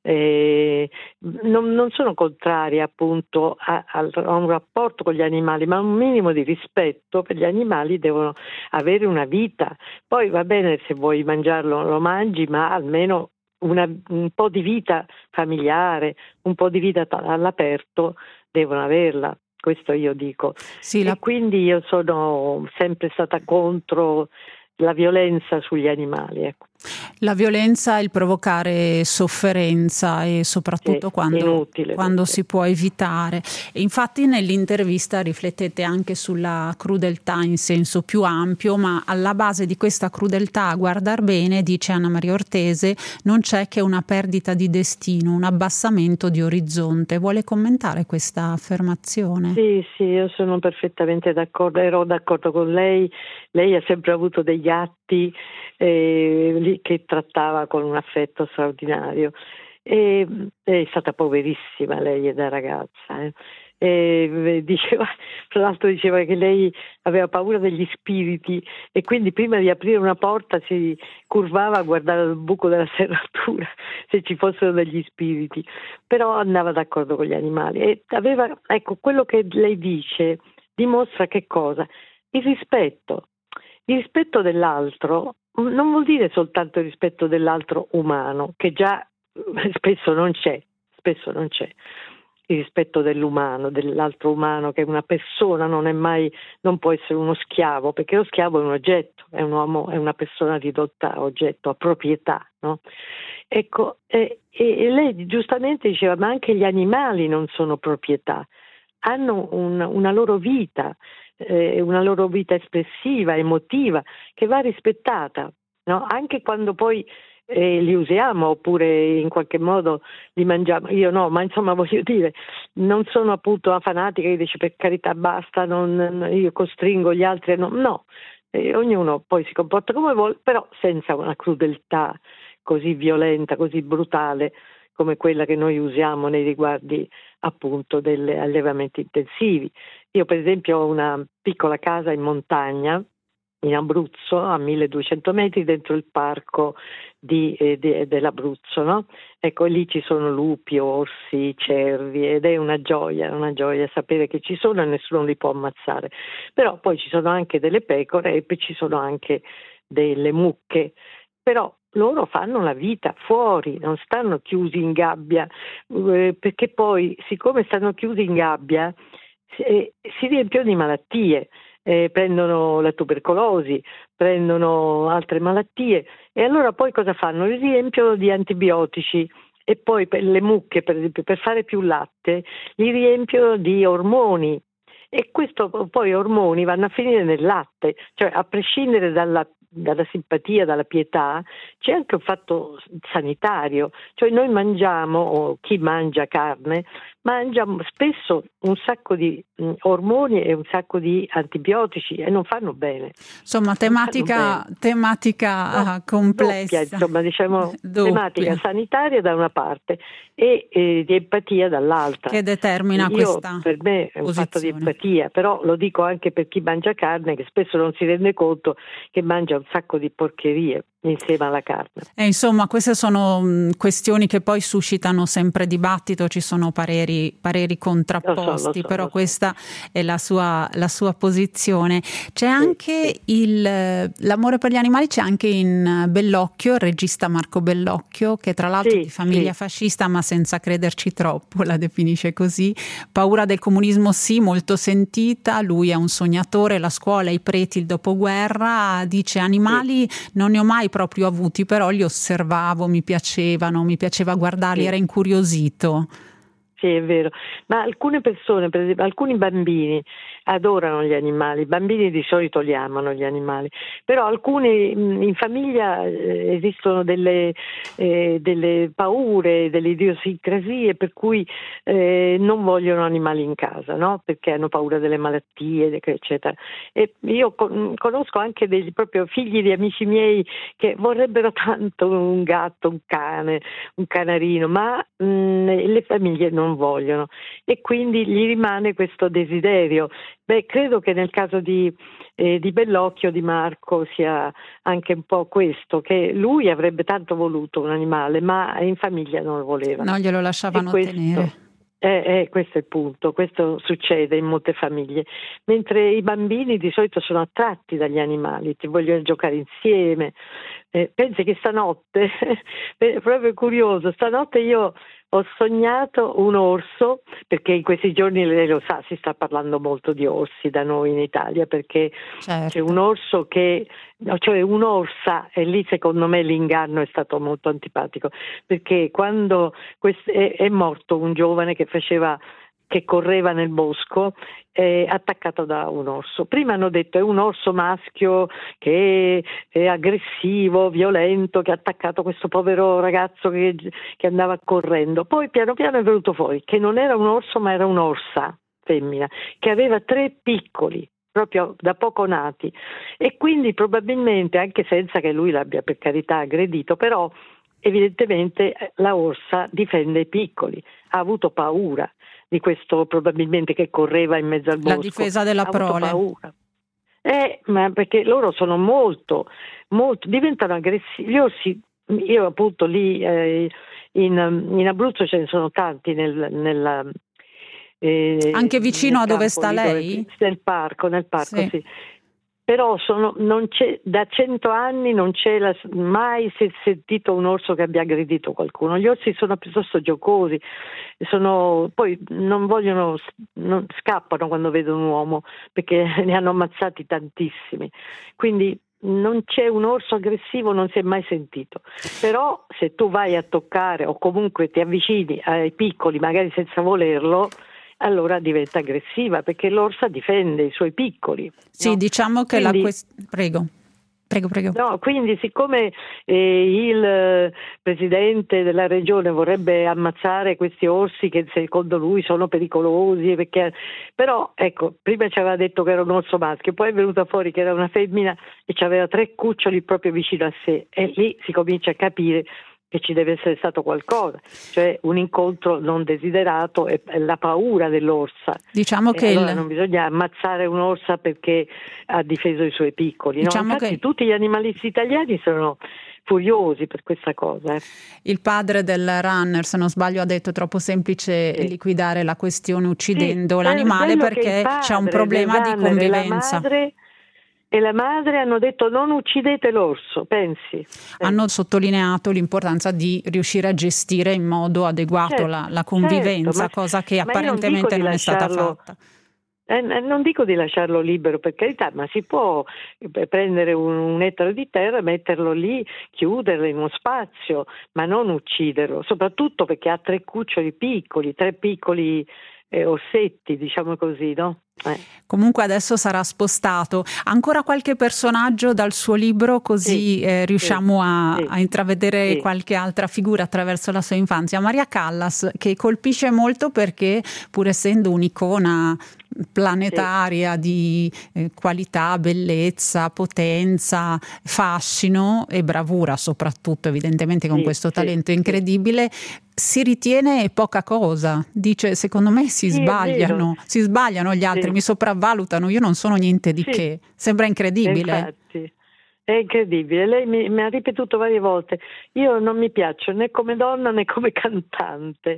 Eh, non, non sono contraria appunto a, a un rapporto con gli animali, ma un minimo di rispetto per gli animali devono avere una vita. Poi va bene se vuoi mangiarlo lo mangi, ma almeno una, un po' di vita familiare, un po' di vita all'aperto devono averla. Questo io dico. Sì, la... E quindi io sono sempre stata contro la violenza sugli animali, ecco. La violenza, il provocare sofferenza e soprattutto sì, quando, inutile, quando si può evitare. E infatti nell'intervista riflettete anche sulla crudeltà in senso più ampio, ma alla base di questa crudeltà, a guardar bene, dice Anna Maria Ortese, non c'è che una perdita di destino, un abbassamento di orizzonte. Vuole commentare questa affermazione? Sì, sì, io sono perfettamente d'accordo, ero d'accordo con lei. Lei ha sempre avuto degli atti eh, che trattava con un affetto straordinario. E, è stata poverissima lei da ragazza. Eh. E diceva, tra l'altro diceva che lei aveva paura degli spiriti e quindi prima di aprire una porta si curvava a guardare al buco della serratura se ci fossero degli spiriti, però andava d'accordo con gli animali e aveva, ecco, quello che lei dice dimostra che cosa? Il rispetto. Il rispetto dell'altro non vuol dire soltanto il rispetto dell'altro umano, che già spesso non c'è, spesso non c'è. Il rispetto dell'umano, dell'altro umano, che è una persona, non è mai, non può essere uno schiavo, perché lo schiavo è un oggetto, è un uomo, è una persona ridotta a oggetto, a proprietà, no? Ecco, e, e lei giustamente diceva, ma anche gli animali non sono proprietà, hanno un, una loro vita, eh, una loro vita espressiva, emotiva, che va rispettata, no? Anche quando poi eh, li usiamo oppure in qualche modo li mangiamo, io no, ma insomma voglio dire, non sono appunto una fanatica che dice per carità basta, non, io costringo gli altri a no, no. Eh, ognuno poi si comporta come vuole, però senza una crudeltà così violenta, così brutale come quella che noi usiamo nei riguardi appunto degli allevamenti intensivi. Io per esempio ho una piccola casa in montagna in Abruzzo, a milleduecento metri dentro il parco di, eh, de, dell'Abruzzo, no? Ecco, lì ci sono lupi, orsi, cervi ed è una gioia, una gioia sapere che ci sono e nessuno li può ammazzare. Però poi ci sono anche delle pecore e poi ci sono anche delle mucche, però loro fanno la vita fuori, non stanno chiusi in gabbia, eh, perché poi siccome stanno chiusi in gabbia eh, si riempiono di malattie. Eh, prendono la tubercolosi, prendono altre malattie e allora poi cosa fanno? Li riempiono di antibiotici e poi per le mucche, per esempio, per fare più latte, li riempiono di ormoni e questo poi ormoni vanno a finire nel latte, cioè a prescindere dalla dalla simpatia, dalla pietà, c'è anche un fatto sanitario, cioè noi mangiamo, o chi mangia carne, mangia spesso un sacco di mh, ormoni e un sacco di antibiotici e non fanno bene. Insomma, tematica, bene. tematica no, complessa. Doppia, insomma, diciamo, doppia. Tematica sanitaria da una parte e eh, di empatia dall'altra. Che determina Io, questa per me è un posizione. fatto di empatia, però lo dico anche per chi mangia carne, che spesso non si rende conto che mangia un sacco di porcherie insieme alla carne. E insomma, queste sono mh, questioni che poi suscitano sempre dibattito, ci sono pareri, pareri contrapposti, lo so, lo so, però lo questa so. è la sua, la sua posizione. C'è anche sì, sì. Il, l'amore per gli animali, c'è anche in Bellocchio, il regista Marco Bellocchio, che tra l'altro sì, è di famiglia sì. fascista, ma senza crederci troppo, la definisce così. Paura del comunismo sì, molto sentita, lui è un sognatore, la scuola, i preti, il dopoguerra, dice animali sì. non ne ho mai proprio avuti, però li osservavo, mi piacevano, mi piaceva guardarli, sì. era incuriosito. Sì, è vero, ma alcune persone, per esempio, alcuni bambini adorano gli animali, i bambini di solito li amano gli animali, però alcuni in famiglia eh, esistono delle, eh, delle paure, delle idiosincrasie per cui eh, non vogliono animali in casa, no? Perché hanno paura delle malattie, eccetera. E io con, conosco anche dei proprio figli di amici miei che vorrebbero tanto un gatto, un cane, un canarino, ma mh, le famiglie non vogliono e quindi gli rimane questo desiderio. Beh, credo che nel caso di, eh, di Bellocchio, di Marco, sia anche un po' questo, che lui avrebbe tanto voluto un animale, ma in famiglia non lo voleva. Non glielo lasciavano questo, tenere. Eh, eh, questo è il punto, questo succede in molte famiglie, mentre i bambini di solito sono attratti dagli animali, ti vogliono giocare insieme. Eh, pensi che stanotte, è proprio curioso, stanotte io ho sognato un orso, perché in questi giorni, lei lo sa, si sta parlando molto di orsi da noi in Italia, perché certo. c'è un orso che, cioè un'orsa, e lì secondo me l'inganno è stato molto antipatico, perché quando quest- è, è morto un giovane che faceva che correva nel bosco, eh, attaccato da un orso. Prima hanno detto è un orso maschio che è, è aggressivo, violento, che ha attaccato questo povero ragazzo che, che andava correndo. Poi piano piano è venuto fuori che non era un orso ma era un'orsa femmina, che aveva tre piccoli, proprio da poco nati, e quindi probabilmente, anche senza che lui l'abbia per carità aggredito, però evidentemente la orsa difende i piccoli, ha avuto paura di questo probabilmente che correva in mezzo al bosco. La difesa della ha avuto prole. paura. Eh, ma perché loro sono molto, molto, diventano aggressivi. Gli orsi, io appunto lì eh, in, in Abruzzo ce ne sono tanti nel, nella, eh, Anche vicino nel a dove campo, sta lì lei? dove, nel parco, nel parco Sì. sì. Però sono, non c'è, da cento anni non c'è la, mai si è sentito un orso che abbia aggredito qualcuno. Gli orsi sono piuttosto giocosi, sono, poi non vogliono, non, scappano quando vedono un uomo, perché ne hanno ammazzati tantissimi. Quindi non c'è un orso aggressivo, non si è mai sentito. Però se tu vai a toccare o comunque ti avvicini ai piccoli, magari senza volerlo, allora diventa aggressiva, perché l'orsa difende i suoi piccoli. Sì, no? diciamo che Quindi, la questione... Prego, prego, prego. No, quindi siccome eh, il eh, presidente della regione vorrebbe ammazzare questi orsi che secondo lui sono pericolosi, perché... però ecco, prima ci aveva detto che era un orso maschio, poi è venuta fuori che era una femmina e aveva tre cuccioli proprio vicino a sé, e lì si comincia a capire che ci deve essere stato qualcosa, cioè un incontro non desiderato e la paura dell'orsa. Diciamo e che allora il... non bisogna ammazzare un'orsa perché ha difeso i suoi piccoli. Diciamo no? Infatti che... tutti gli animalisti italiani sono furiosi per questa cosa. Eh. Il padre del runner, se non sbaglio, ha detto è troppo semplice Sì. liquidare la questione uccidendo sì, l'animale perché c'è un problema di convivenza. E la madre hanno detto non uccidete l'orso, pensi. Hanno sottolineato l'importanza di riuscire a gestire in modo adeguato certo, la, la convivenza, certo, ma, cosa che ma io non dico apparentemente di non è stata lasciarlo, fatta. eh, non dico di lasciarlo libero, per carità, ma si può prendere un, un ettaro di terra, metterlo lì, chiuderlo in uno spazio, ma non ucciderlo, soprattutto perché ha tre cuccioli piccoli, tre piccoli eh, orsetti, diciamo così, no? Eh. Comunque adesso sarà spostato. Ancora qualche personaggio dal suo libro, così sì, eh, riusciamo sì, a, sì, a intravedere sì. qualche altra figura attraverso la sua infanzia. Maria Callas, che colpisce molto perché, pur essendo un'icona planetaria sì. di eh, qualità, bellezza, potenza, fascino e bravura, soprattutto evidentemente con sì, questo sì, talento incredibile, sì. Si ritiene poca cosa. Dice, secondo me si sì, sbagliano, si sbagliano gli altri, sì. mi sopravvalutano, io non sono niente di sì. che. Sembra incredibile. Infatti, è incredibile. Lei mi, mi ha ripetuto varie volte, io non mi piaccio né come donna né come cantante.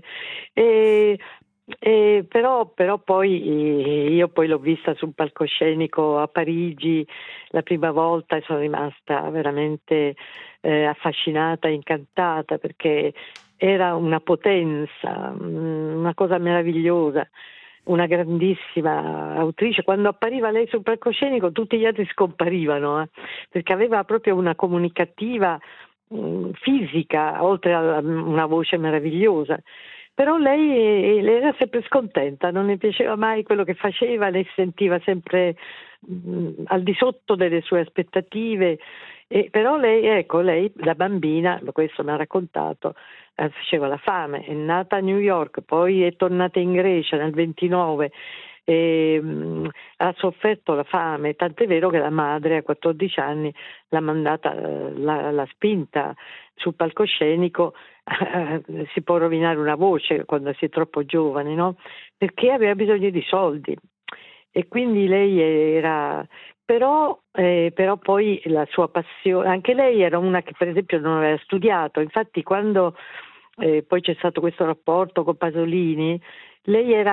E, e però, però poi io poi l'ho vista sul palcoscenico a Parigi la prima volta e sono rimasta veramente eh, affascinata, incantata, perché era una potenza, una cosa meravigliosa, una grandissima autrice. Quando appariva lei sul palcoscenico tutti gli altri scomparivano, eh, perché aveva proprio una comunicativa mh, fisica, oltre a una voce meravigliosa. Però lei, lei era sempre scontenta, non le piaceva mai quello che faceva, lei si sentiva sempre mh, al di sotto delle sue aspettative. E però lei, ecco, lei da bambina, questo mi ha raccontato, eh, faceva la fame, è nata a New York, poi è tornata in Grecia nel ventinove, e, mh, ha sofferto la fame, tant'è vero che la madre a quattordici anni l'ha mandata, l'ha, l'ha spinta sul palcoscenico, eh, si può rovinare una voce quando si è troppo giovane, no? Perché aveva bisogno di soldi. E quindi lei era, però, eh, però poi la sua passione, anche lei era una che per esempio non aveva studiato, infatti quando eh, poi c'è stato questo rapporto con Pasolini, lei era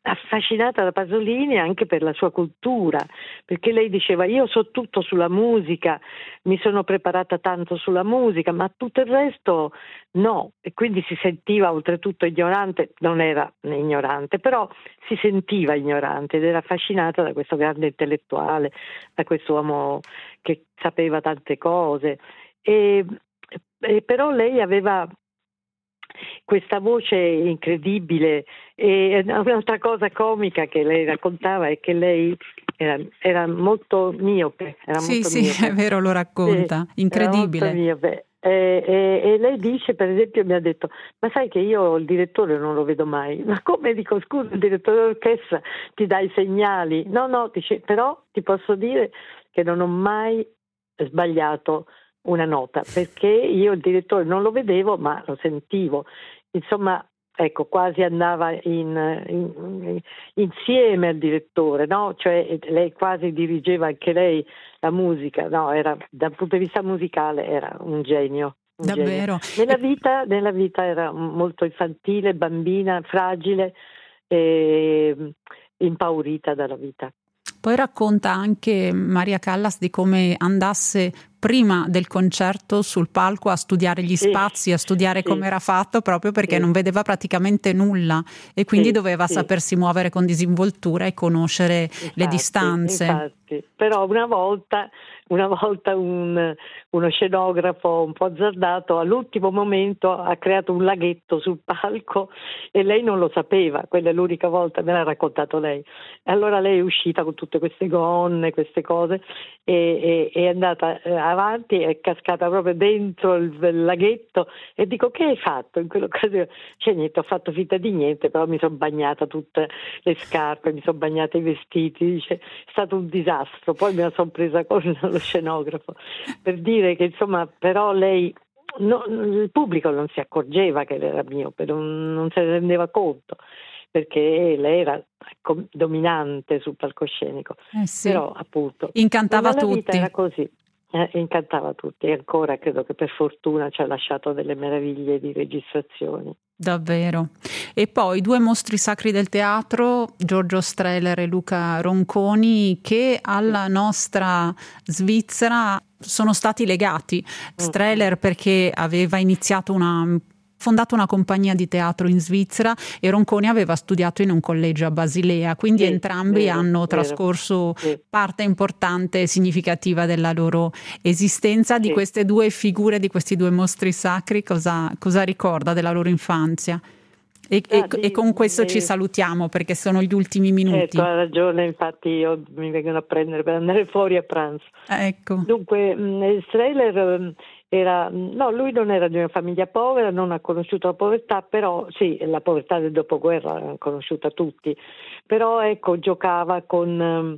affascinata da Pasolini anche per la sua cultura, perché lei diceva: io so tutto sulla musica, mi sono preparata tanto sulla musica, ma tutto il resto no, e quindi si sentiva oltretutto ignorante. Non era ignorante, però si sentiva ignorante ed era affascinata da questo grande intellettuale, da questo uomo che sapeva tante cose. E, e però lei aveva questa voce incredibile. E un'altra cosa comica che lei raccontava è che lei era, era molto miope. Era Sì, molto sì, miope. è vero, lo racconta, Sì, incredibile. era molto miope. E, e, e lei dice, per esempio, mi ha detto: ma sai che io il direttore non lo vedo mai. Ma come? Dico: scusa, il direttore d'orchestra ti dà i segnali? No, no, dice, però ti posso dire che non ho mai sbagliato una nota, perché io il direttore non lo vedevo ma lo sentivo. Insomma, ecco, quasi andava in, in, insieme al direttore, no? Cioè lei quasi dirigeva anche lei la musica, no? Era, dal punto di vista musicale era un genio. Un Davvero. genio. Nella vita, nella vita era molto infantile, bambina, fragile e impaurita dalla vita. Poi racconta anche Maria Callas di come andasse prima del concerto sul palco a studiare gli spazi, a studiare sì, come era fatto, proprio perché sì, non vedeva praticamente nulla e quindi sì, doveva sì. sapersi muovere con disinvoltura e conoscere Infatti, le distanze. Infatti, però una volta, una volta un, uno scenografo un po' azzardato all'ultimo momento ha creato un laghetto sul palco e lei non lo sapeva, quella è l'unica volta, me l'ha raccontato lei. E allora lei è uscita con tutte queste gonne, queste cose e, e è andata avanti, è cascata proprio dentro il, il laghetto e dico: che hai fatto in quell'occasione? Cioè niente, ho fatto finta di niente, però mi sono bagnata tutte le scarpe, mi sono bagnata i vestiti, dice, è stato un disastro, poi me la sono presa con lo scenografo, per dire che insomma, però lei, no, il pubblico non si accorgeva che era miope, non, non se ne rendeva conto, perché lei era dominante sul palcoscenico, Eh sì. però appunto incantava nella tutti. vita era così. Eh, incantava tutti e ancora credo che per fortuna ci ha lasciato delle meraviglie di registrazioni. Davvero. E poi due mostri sacri del teatro, Giorgio Strehler e Luca Ronconi, che alla nostra Svizzera sono stati legati. Strehler perché aveva iniziato una fondato una compagnia di teatro in Svizzera e Ronconi aveva studiato in un collegio a Basilea, quindi sì, entrambi vero, hanno vero, trascorso sì. parte importante e significativa della loro esistenza. Di Sì. queste due figure, di questi due mostri sacri, cosa, cosa ricorda della loro infanzia? E, Ah, e, di, e con questo di, ci salutiamo perché sono gli ultimi minuti. Certo, ha ragione, infatti io mi vengono a prendere per andare fuori a pranzo. Ecco. Dunque, il Strehler era, no, lui non era di una famiglia povera, non ha conosciuto la povertà, però sì, la povertà del dopoguerra l'ha conosciuta tutti, però ecco, giocava con,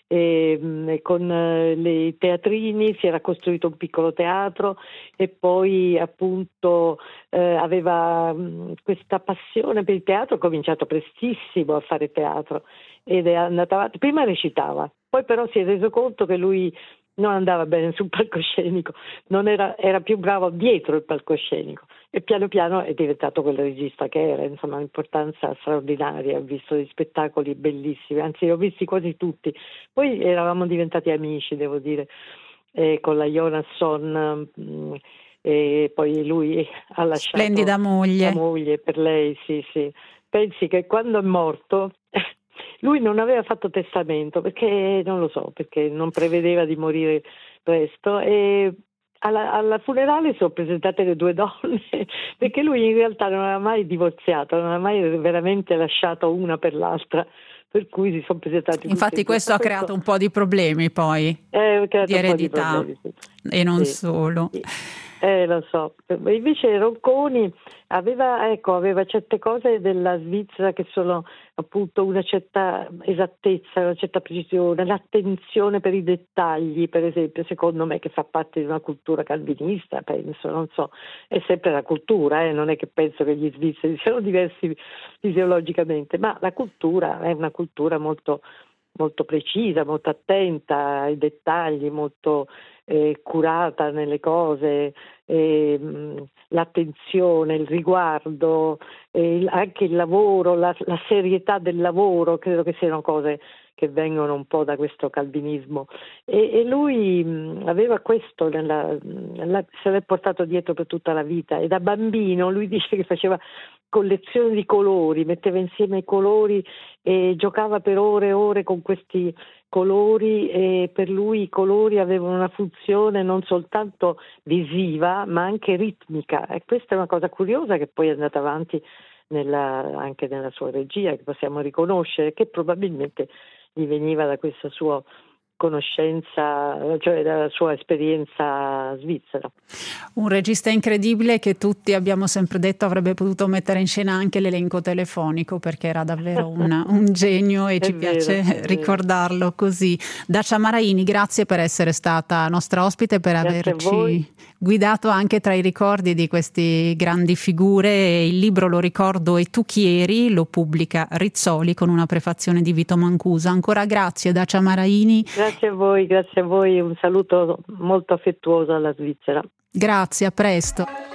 eh, con eh, i teatrini, si era costruito un piccolo teatro e poi appunto eh, aveva mh, questa passione per il teatro, ha cominciato prestissimo a fare teatro ed è andata avanti, prima recitava, poi però si è reso conto che lui non andava bene sul palcoscenico, non era, era più bravo dietro il palcoscenico e piano piano è diventato quel regista che era, insomma, un'importanza straordinaria, ho visto dei spettacoli bellissimi, anzi li ho visti quasi tutti, poi eravamo diventati amici, devo dire, eh, con la Jonasson, mh, e poi lui ha lasciato Splendida moglie. la moglie per lei, sì, sì. Pensi che quando è morto lui non aveva fatto testamento perché non lo so, perché non prevedeva di morire presto e alla, alla funerale sono presentate le due donne perché lui in realtà non aveva mai divorziato, non aveva mai veramente lasciato una per l'altra, per cui si sono presentati Infatti tutti e due. questo ha creato un po' di problemi poi eh, di un po' di eredità problemi, sì. e non Sì, solo. sì. Eh, lo so. Invece Ronconi aveva, ecco, aveva certe cose della Svizzera che sono appunto una certa esattezza, una certa precisione, l'attenzione per i dettagli, per esempio, secondo me, che fa parte di una cultura calvinista, penso, non so, è sempre la cultura, eh, non è che penso che gli svizzeri siano diversi fisiologicamente, ma la cultura è una cultura molto molto precisa, molto attenta ai dettagli, molto eh, curata nelle cose, eh, l'attenzione, il riguardo, eh, il, anche il lavoro, la, la serietà del lavoro, credo che siano cose che vengono un po' da questo calvinismo, e, e lui mh, aveva questo, nella, nella, se l'è portato dietro per tutta la vita, e da bambino lui dice che faceva collezione di colori, metteva insieme i colori e giocava per ore e ore con questi colori, e per lui i colori avevano una funzione non soltanto visiva ma anche ritmica, e questa è una cosa curiosa che poi è andata avanti nella, anche nella sua regia, che possiamo riconoscere, che probabilmente gli veniva da questa sua conoscenza, cioè dalla sua esperienza svizzera. Un regista incredibile che tutti abbiamo sempre detto avrebbe potuto mettere in scena anche l'elenco telefonico, perché era davvero un, un genio e ci vero, piace ricordarlo così. Dacia Maraini, grazie per essere stata nostra ospite, per grazie averci guidato anche tra i ricordi di queste grandi figure. Il libro, lo ricordo, E tu chi eri, lo pubblica Rizzoli con una prefazione di Vito Mancusa. Ancora grazie Dacia Maraini. Grazie a voi, grazie a voi, un saluto molto affettuoso alla Svizzera. Grazie, a presto.